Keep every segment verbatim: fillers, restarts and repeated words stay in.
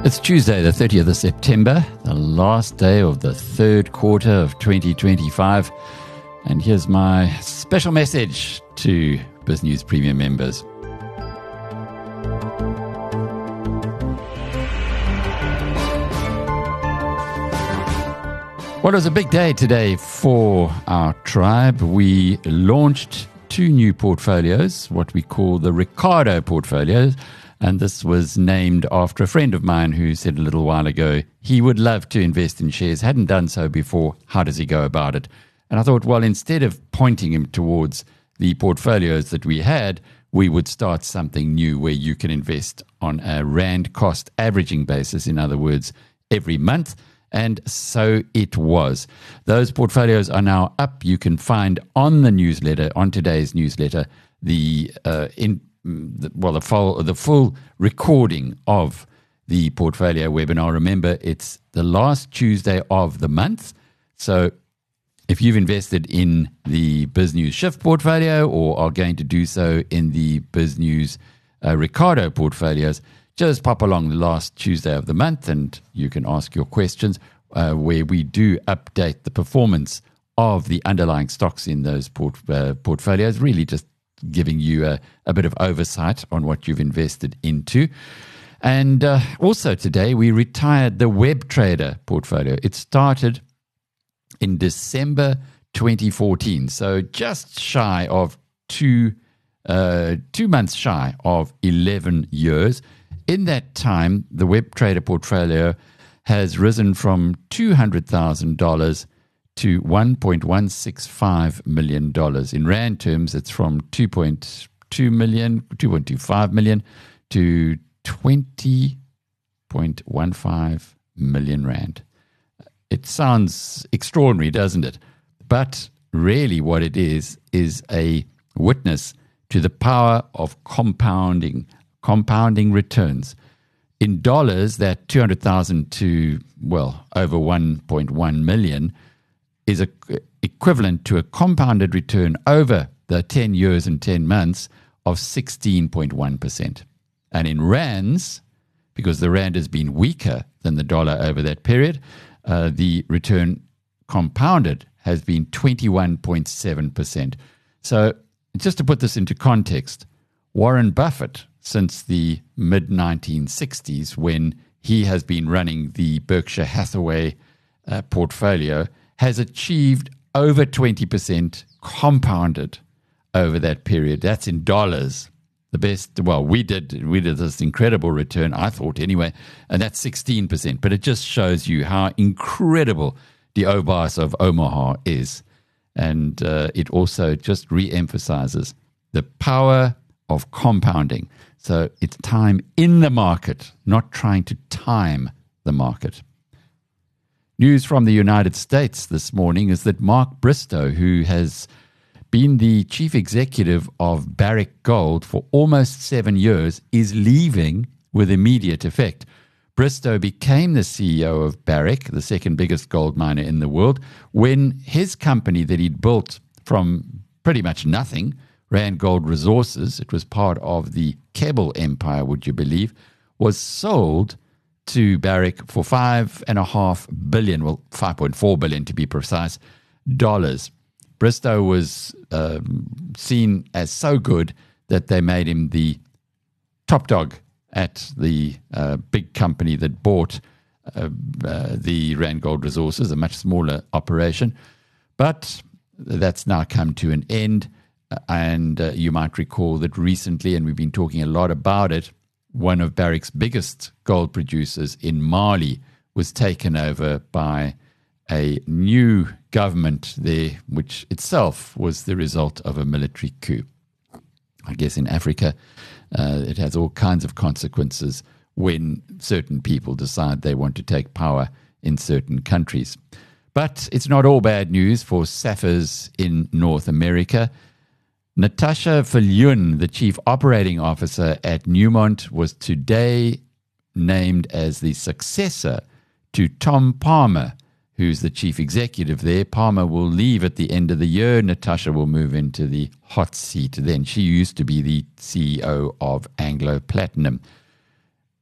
It's Tuesday, the thirtieth of September, the last day of the third quarter of twenty twenty-five. And here's my special message to BizNews Premium members. Well, it was a big day today for our tribe. We launched two new portfolios, what we call the Ricardo portfolios. And this was named after a friend of mine who said a little while ago he would love to invest in shares, hadn't done so before. How does he go about it? And I thought, well, instead of pointing him towards the portfolios that we had, we would start something new where you can invest on a rand cost averaging basis, in other words, every month. And so it was. Those portfolios are now up. You can find on the newsletter, on today's newsletter, the uh, in the, well, the full, the full recording of the portfolio webinar. Remember, it's the last Tuesday of the month. So if you've invested in the BizNews Shift portfolio or are going to do so in the BizNews uh, Ricardo portfolios, just pop along the last Tuesday of the month and you can ask your questions uh, where we do update the performance of the underlying stocks in those port, uh, portfolios, really just giving you a, a bit of oversight on what you've invested into. And uh, also today we retired the WebTrader portfolio. It started in December twenty fourteen, so just shy of two, uh, two months shy of eleven years. In that time, the WebTrader portfolio has risen from two hundred thousand dollars to one point one six five million dollars. In rand terms, it's from two point two million, two point two five million to twenty point one five million rand. It sounds extraordinary, doesn't it? But really what it is, is a witness to the power of compounding, compounding returns. In dollars, that two hundred thousand to, well, over one point one million is a, equivalent to a compounded return over the ten years and ten months of sixteen point one percent. And in rands, because the rand has been weaker than the dollar over that period, uh, the return compounded has been twenty-one point seven percent. So just to put this into context, Warren Buffett, since the mid nineteen sixties, when he has been running the Berkshire Hathaway uh, portfolio, has achieved over twenty percent compounded over that period. That's in dollars. The best, well, we did we did this incredible return, I thought anyway, and that's sixteen percent. But it just shows you how incredible the Obas of Omaha is. And uh, it also just re-emphasizes the power of compounding. So it's time in the market, not trying to time the market. News from the United States this morning is that Mark Bristow, who has been the chief executive of Barrick Gold for almost seven years, is leaving with immediate effect. Bristow became the C E O of Barrick, the second biggest gold miner in the world, when his company that he'd built from pretty much nothing, Randgold Resources, it was part of the Keble Empire, would you believe, was sold to Barrick for five and a half billion, well, five point four billion to be precise, dollars. Bristow was uh, seen as so good that they made him the top dog at the uh, big company that bought uh, uh, the Randgold Resources, a much smaller operation. But that's now come to an end. And uh, you might recall that recently, and we've been talking a lot about it, one of Barrick's biggest gold producers in Mali was taken over by a new government there, which itself was the result of a military coup. I guess in Africa, uh, it has all kinds of consequences when certain people decide they want to take power in certain countries. But it's not all bad news for Saffers in North America. Natasha Viljoen, the chief operating officer at Newmont, was today named as the successor to Tom Palmer, who's the chief executive there. Palmer will leave at the end of the year. Natasha will move into the hot seat then. She used to be the C E O of Anglo Platinum.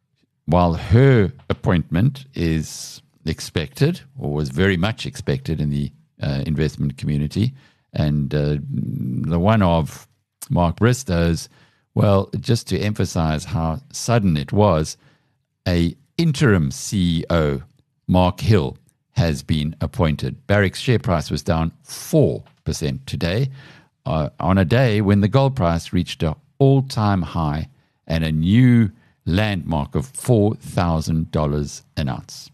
while her appointment is expected, or was very much expected in the uh, investment community, and uh, the one of Mark Bristow's, well, just to emphasize how sudden it was, a interim C E O, Mark Hill, has been appointed. Barrick's share price was down four percent today, uh, on a day when the gold price reached an all-time high and a new landmark of four thousand dollars an ounce.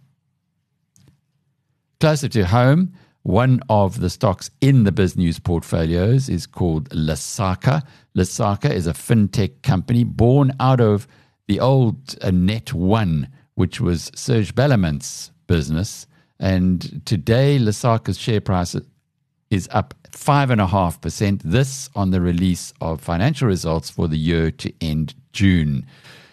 Closer to home, one of the stocks in the BizNews portfolios is called Lesaka. Lesaka is a fintech company born out of the old uh, Net One, which was Serge Bellement's business. And today, Lesaka's share price is up five point five percent. This on the release of financial results for the year to end June.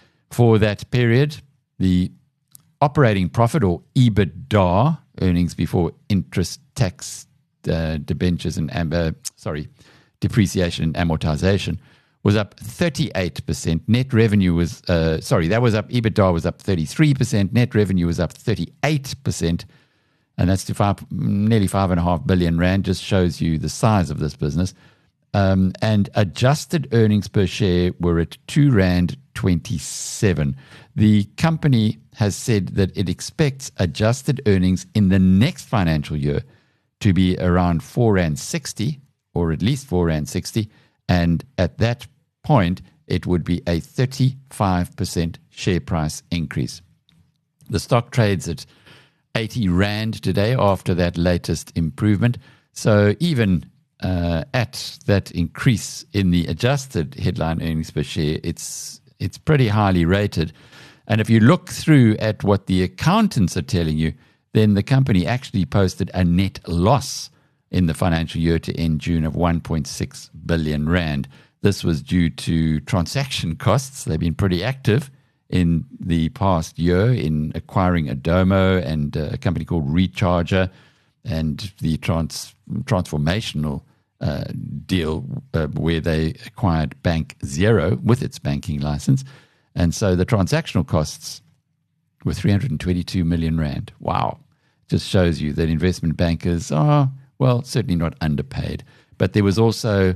For that period, the operating profit, or EBITDA, earnings before interest, tax, uh, debentures, and uh, sorry, depreciation and amortization, was up thirty-eight percent. Net revenue was, uh, sorry, that was up, EBITDA was up thirty-three percent. Net revenue was up thirty-eight percent. And that's to five, nearly five and a half billion rand. Just shows you the size of this business. Um, and adjusted earnings per share were at two rand twenty-seven. The company has said that it expects adjusted earnings in the next financial year to be around four rand sixty, or at least four rand sixty. And at that point, it would be a thirty-five percent share price increase. The stock trades at eighty rand today after that latest improvement. So even uh, at that increase in the adjusted headline earnings per share, it's it's pretty highly rated. And if you look through at what the accountants are telling you, then the company actually posted a net loss in the financial year to end June of one point six billion rand. This was due to transaction costs. They've been pretty active in the past year in acquiring Adomo and uh, a company called Recharger, and the trans- transformational uh, deal uh, where they acquired Bank Zero with its banking license. And so the transactional costs were three hundred twenty-two million rand. Wow. Just shows you that investment bankers are, well, certainly not underpaid. But there was also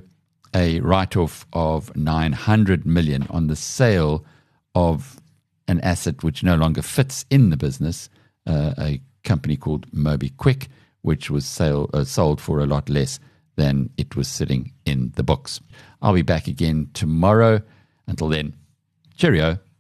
a write-off of nine hundred million on the sale of an asset which no longer fits in the business, uh, a company called MobiKwik, which was sale, uh, sold for a lot less than it was sitting in the books. I'll be back again tomorrow. Until then, cheerio.